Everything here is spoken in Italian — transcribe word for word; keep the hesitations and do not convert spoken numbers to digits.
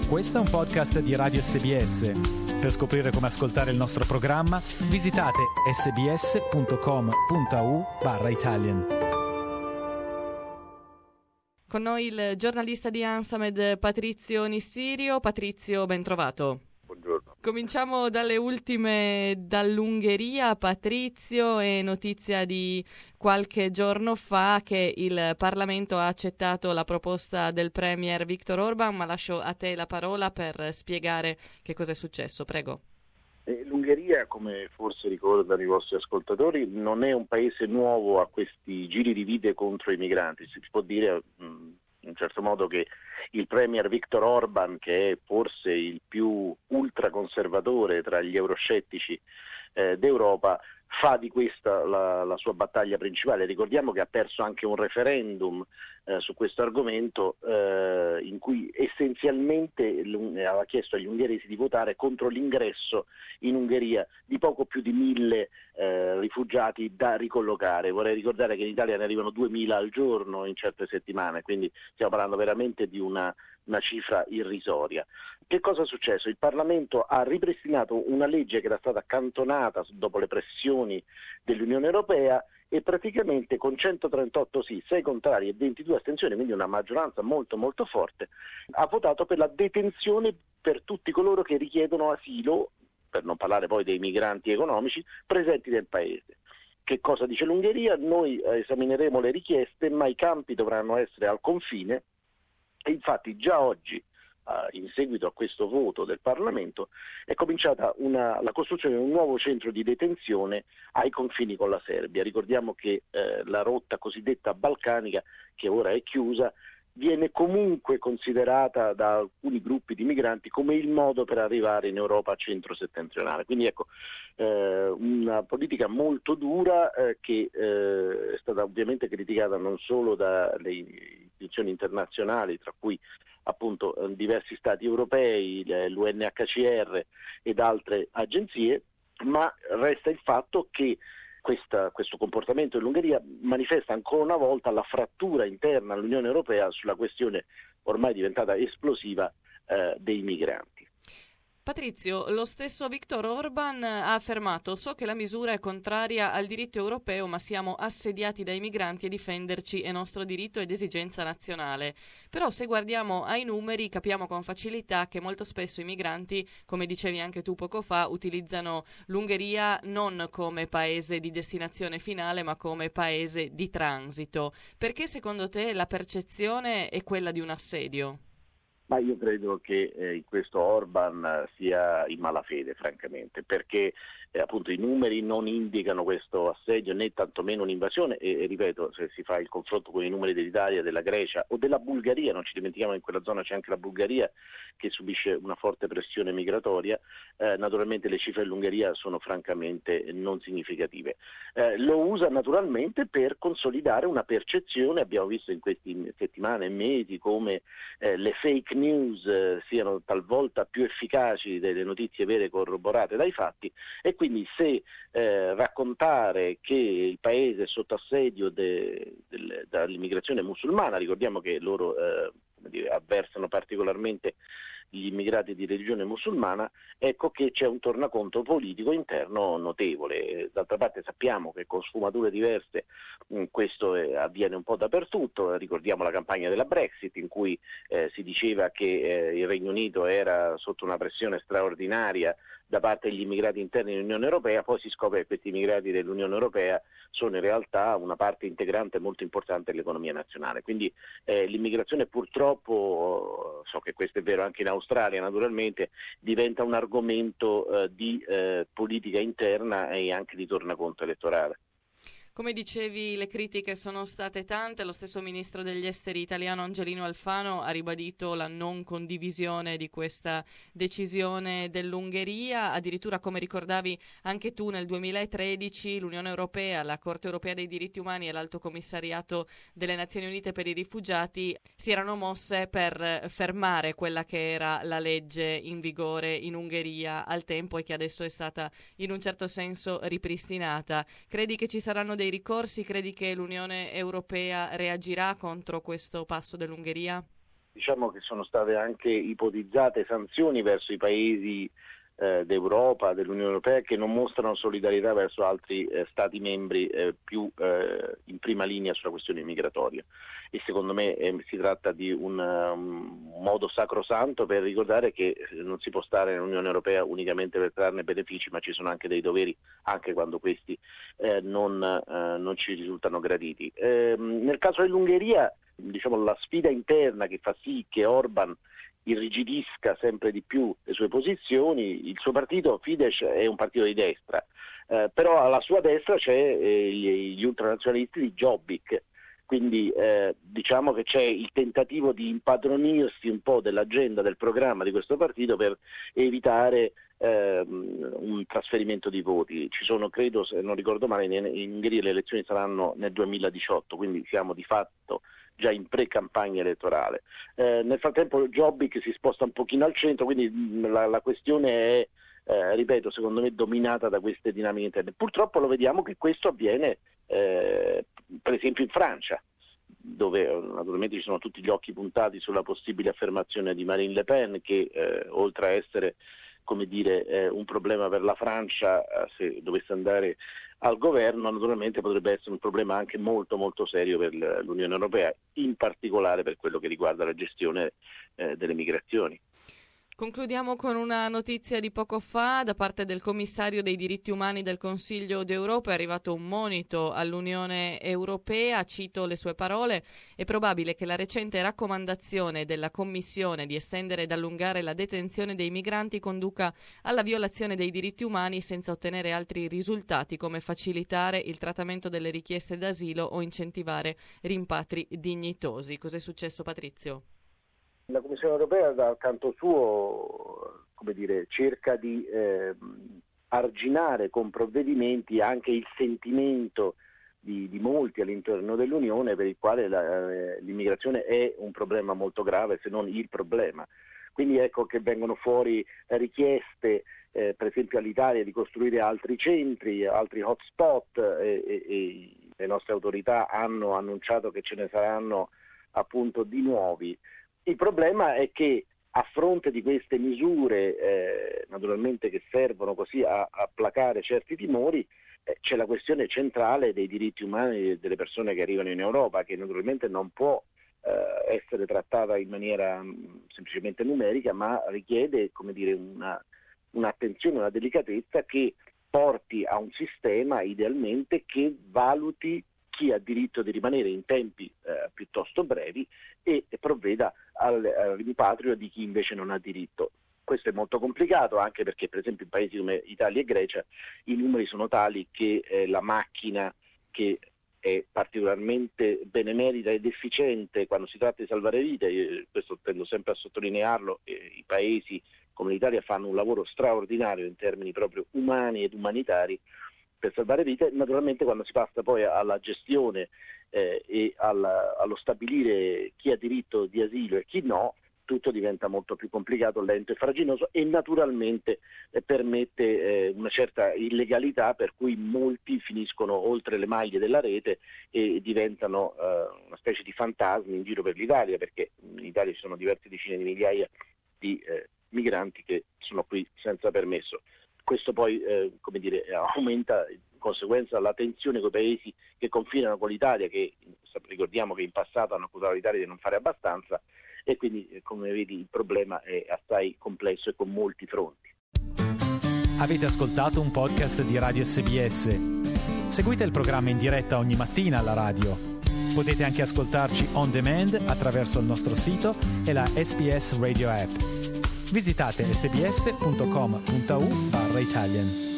Questo è un podcast di Radio S B S. Per scoprire come ascoltare il nostro programma, visitate sbs.com.au barra Italian. Con noi il giornalista di Ansamed Patrizio Nissirio. Patrizio, ben trovato. Buongiorno. Cominciamo dalle ultime dall'Ungheria. Patrizio, è notizia di qualche giorno fa che il Parlamento ha accettato la proposta del Premier Viktor Orban, ma lascio a te la parola per spiegare che cosa è successo. Prego. L'Ungheria, come forse ricordano i vostri ascoltatori, non è un paese nuovo a questi giri di vite contro i migranti. Si può dire in un certo modo che il Premier Viktor Orban, che è forse il più ultraconservatore tra gli euroscettici eh, d'Europa, fa di questa la, la sua battaglia principale. Ricordiamo che ha perso anche un referendum eh, su questo argomento eh, in cui essenzialmente aveva chiesto agli ungheresi di votare contro l'ingresso in Ungheria di poco più di mille eh, rifugiati da ricollocare. Vorrei ricordare che in Italia ne arrivano duemila al giorno in certe settimane, quindi stiamo parlando veramente di una, una cifra irrisoria. Che cosa è successo? Il Parlamento ha ripristinato una legge che era stata accantonata dopo le pressioni dell'Unione Europea e praticamente con centotrentotto sì, sei contrari e ventidue astensioni, quindi una maggioranza molto molto forte, ha votato per la detenzione per tutti coloro che richiedono asilo, per non parlare poi dei migranti economici, presenti nel paese. Che cosa dice l'Ungheria? Noi esamineremo le richieste, ma i campi dovranno essere al confine e infatti già oggi, in seguito a questo voto del Parlamento, è cominciata una, la costruzione di un nuovo centro di detenzione ai confini con la Serbia. Ricordiamo che eh, la rotta cosiddetta balcanica, che ora è chiusa, viene comunque considerata da alcuni gruppi di migranti come il modo per arrivare in Europa centro-settentrionale. Quindi ecco, eh, una politica molto dura eh, che eh, è stata ovviamente criticata non solo dalle istituzioni internazionali, tra cui appunto diversi stati europei, l'U N H C R ed altre agenzie, ma resta il fatto che questa, questo comportamento dell'Ungheria manifesta ancora una volta la frattura interna all'Unione Europea sulla questione ormai diventata esplosiva eh, dei migranti. Patrizio, lo stesso Viktor Orban ha affermato: so che la misura è contraria al diritto europeo, ma siamo assediati dai migranti e difenderci è nostro diritto ed esigenza nazionale. Però se guardiamo ai numeri capiamo con facilità che molto spesso i migranti, come dicevi anche tu poco fa, utilizzano l'Ungheria non come paese di destinazione finale, ma come paese di transito. Perché secondo te la percezione è quella di un assedio? Ma io credo che eh, questo Orban sia in malafede, francamente, perché eh, appunto i numeri non indicano questo assedio né tantomeno un'invasione e, e ripeto, se si fa il confronto con i numeri dell'Italia, della Grecia o della Bulgaria, non ci dimentichiamo che in quella zona c'è anche la Bulgaria che subisce una forte pressione migratoria, eh, naturalmente le cifre dell'Ungheria sono francamente non significative. Eh, lo usa naturalmente per consolidare una percezione, abbiamo visto in queste settimane e mesi come eh, le fake news eh, siano talvolta più efficaci delle notizie vere corroborate dai fatti e quindi se eh, raccontare che il paese è sotto assedio de, de, dall'immigrazione musulmana, ricordiamo che loro eh, come dire, avversano particolarmente gli immigrati di religione musulmana, ecco che c'è un tornaconto politico interno notevole. D'altra parte sappiamo che con sfumature diverse mh, questo eh, avviene un po' dappertutto. Ricordiamo la campagna della Brexit in cui eh, si diceva che eh, il Regno Unito era sotto una pressione straordinaria da parte degli immigrati interni dell'Unione Europea, poi si scopre che questi immigrati dell'Unione Europea sono in realtà una parte integrante molto importante dell'economia nazionale. Quindi eh, l'immigrazione purtroppo, so che questo è vero anche in Australia naturalmente, diventa un argomento eh, di eh, politica interna e anche di tornaconto elettorale. Come dicevi, le critiche sono state tante. Lo stesso ministro degli esteri italiano Angelino Alfano ha ribadito la non condivisione di questa decisione dell'Ungheria. Addirittura, come ricordavi anche tu, nel duemilatredici l'Unione Europea, la Corte Europea dei Diritti Umani e l'Alto Commissariato delle Nazioni Unite per i Rifugiati si erano mosse per fermare quella che era la legge in vigore in Ungheria al tempo e che adesso è stata in un certo senso ripristinata. Credi che ci saranno dei ricorsi? Credi che l'Unione Europea reagirà contro questo passo dell'Ungheria? diciamo che sono state anche ipotizzate sanzioni verso i paesi eh, d'Europa, dell'Unione Europea, che non mostrano solidarietà verso altri eh, Stati membri eh, più eh, in prima linea sulla questione migratoria. E secondo me eh, si tratta di un, um, modo sacrosanto per ricordare che non si può stare nell'Unione Europea unicamente per trarne benefici, ma ci sono anche dei doveri, anche quando questi eh, non, eh, non ci risultano graditi. Eh, nel caso dell'Ungheria, diciamo, la sfida interna che fa sì che Orban irrigidisca sempre di più le sue posizioni. Il suo partito, Fidesz, è un partito di destra, eh, però alla sua destra c'è eh, gli, gli ultranazionalisti di Jobbik, quindi eh, diciamo che c'è il tentativo di impadronirsi un po' dell'agenda, del programma di questo partito per evitare eh, un trasferimento di voti. Ci sono, credo, se non ricordo male, in, in Ungheria le elezioni saranno nel duemiladiciotto, quindi siamo di fatto già in pre-campagna elettorale. Eh, nel frattempo Jobbik si sposta un pochino al centro, quindi la, la questione è, eh, ripeto, secondo me dominata da queste dinamiche interne. Purtroppo lo vediamo che questo avviene eh, per esempio in Francia, dove naturalmente ci sono tutti gli occhi puntati sulla possibile affermazione di Marine Le Pen, che eh, oltre a essere, come dire, eh, un problema per la Francia, eh, se dovesse andare al governo, naturalmente potrebbe essere un problema anche molto molto serio per l'Unione Europea, in particolare per quello che riguarda la gestione eh, delle migrazioni. Concludiamo con una notizia di poco fa. Da parte del commissario dei diritti umani del Consiglio d'Europa è arrivato un monito all'Unione Europea, cito le sue parole: è probabile che la recente raccomandazione della Commissione di estendere ed allungare la detenzione dei migranti conduca alla violazione dei diritti umani senza ottenere altri risultati come facilitare il trattamento delle richieste d'asilo o incentivare rimpatri dignitosi. Cos'è successo, Patrizio? La Commissione Europea dal canto suo, come dire, cerca di eh, arginare con provvedimenti anche il sentimento di, di molti all'interno dell'Unione, per il quale la, eh, l'immigrazione è un problema molto grave, se non il problema. Quindi ecco che vengono fuori richieste, eh, per esempio all'Italia, di costruire altri centri, altri hotspot, e, e, e le nostre autorità hanno annunciato che ce ne saranno appunto di nuovi. Il problema è che a fronte di queste misure, eh, naturalmente che servono così a, a placare certi timori, eh, c'è la questione centrale dei diritti umani delle persone che arrivano in Europa, che naturalmente non può eh, essere trattata in maniera mh, semplicemente numerica, ma richiede, come dire, una, un'attenzione, una delicatezza che porti a un sistema idealmente che valuti chi ha diritto di rimanere in tempi eh, piuttosto brevi e provveda al, al rimpatrio di chi invece non ha diritto. Questo è molto complicato, anche perché per esempio in paesi come Italia e Grecia i numeri sono tali che eh, la macchina, che è particolarmente benemerita ed efficiente quando si tratta di salvare vite, io questo tendo sempre a sottolinearlo, eh, i paesi come l'Italia fanno un lavoro straordinario in termini proprio umani ed umanitari per salvare vite. Naturalmente quando si passa poi alla gestione eh, e alla, allo stabilire chi ha diritto di asilo e chi no, tutto diventa molto più complicato, lento e farraginoso, e naturalmente eh, permette eh, una certa illegalità, per cui molti finiscono oltre le maglie della rete e diventano eh, una specie di fantasmi in giro per l'Italia, perché in Italia ci sono diverse decine di migliaia di eh, migranti che sono qui senza permesso. Questo poi eh, come dire, aumenta in conseguenza la tensione con i paesi che confinano con l'Italia, che ricordiamo che in passato hanno accusato l'Italia di non fare abbastanza, e quindi eh, come vedi il problema è assai complesso e con molti fronti. Avete ascoltato un podcast di Radio S B S? Seguite il programma in diretta ogni mattina alla radio. Potete anche ascoltarci on demand attraverso il nostro sito e la S B S Radio app. Visitate sbs punto com punto a u barra Italian.